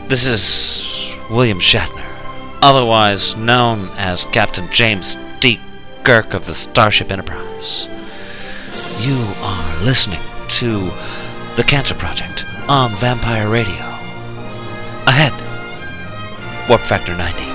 This is William Shatner, otherwise known as Captain James D. Kirk of the Starship Enterprise. You are listening to The Cancer Project on Vampire Radio. Ahead, Warp Factor 90.